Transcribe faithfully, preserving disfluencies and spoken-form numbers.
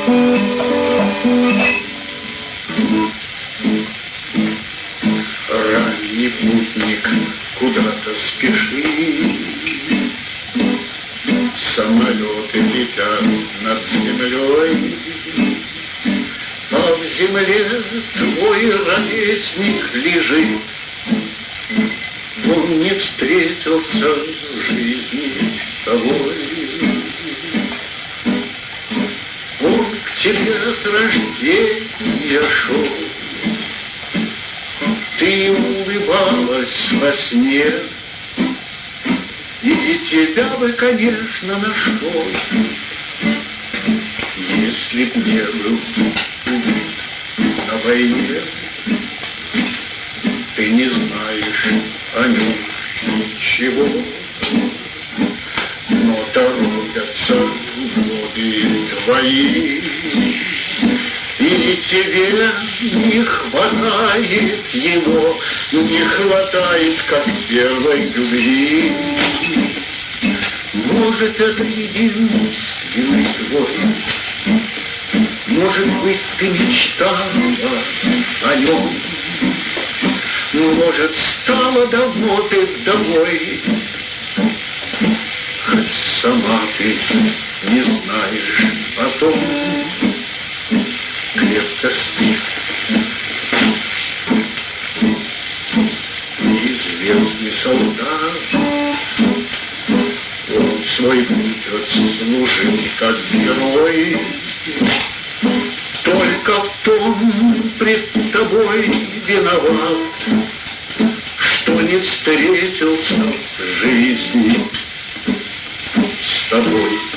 Ранний путник куда-то спешит, самолеты летят над землей, а в земле твой ровесник лежит. Он не встретился в жизни с тобой. Он к тебе от рождения шел, ты улыбалась во сне, и тебя бы, конечно, нашел, если б не был убит на войне. Ты не знаешь о нем ничего, но торопятся годы твои, и тебе не хватает его, не хватает, как первой любви. Может, это единственный твой, может быть, ты мечтала о нем, может, стала давно ты вдовой, хоть сама ты не знаешь о том, крепко спит неизвестный солдат. Он свой путь отслужил как герой, только в том пред тобой виноват, что не встретился в жизни с тобой.